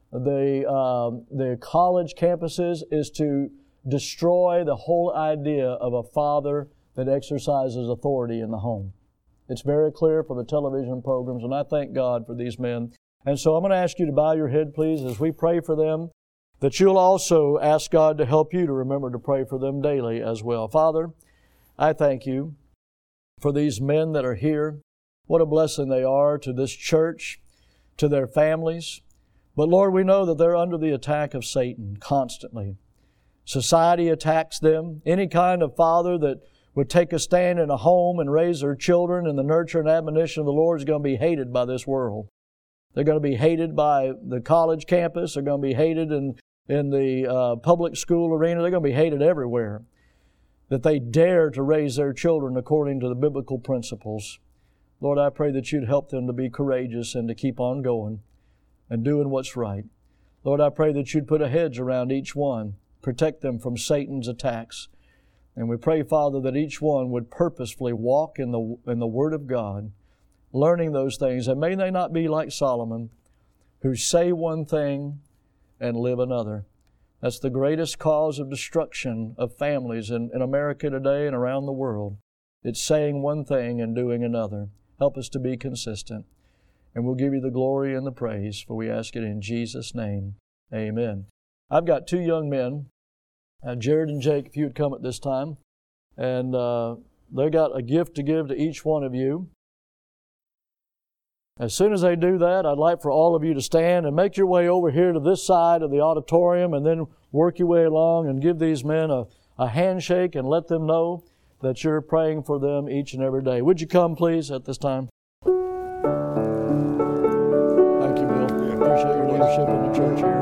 the college campuses, is to destroy the whole idea of a father that exercises authority in the home. It's very clear from the television programs, and I thank God for these men. And so I'm going to ask you to bow your head, please, as we pray for them, that you'll also ask God to help you to remember to pray for them daily as well. Father, I thank you for these men that are here. What a blessing they are to this church, to their families. But Lord, we know that they're under the attack of Satan constantly. Society attacks them. Any kind of father that would take a stand in a home and raise their children in the nurture and admonition of the Lord is going to be hated by this world. They're going to be hated by the college campus. They're going to be hated in the public school arena. They're going to be hated everywhere. That they dare to raise their children according to the biblical principles. Lord, I pray that you'd help them to be courageous and to keep on going and doing what's right. Lord, I pray that you'd put a hedge around each one, protect them from Satan's attacks. And we pray, Father, that each one would purposefully walk in the Word of God, learning those things. And may they not be like Solomon, who say one thing and live another. That's the greatest cause of destruction of families in America today and around the world. It's saying one thing and doing another. Help us to be consistent. And we'll give you the glory and the praise, for we ask it in Jesus' name. Amen. I've got two young men, Jared and Jake, if you would come at this time. And they got a gift to give to each one of you. As soon as they do that, I'd like for all of you to stand and make your way over here to this side of the auditorium and then work your way along and give these men a handshake and let them know that you're praying for them each and every day. Would you come, please, at this time? Thank you, Bill. Appreciate your leadership in the church here.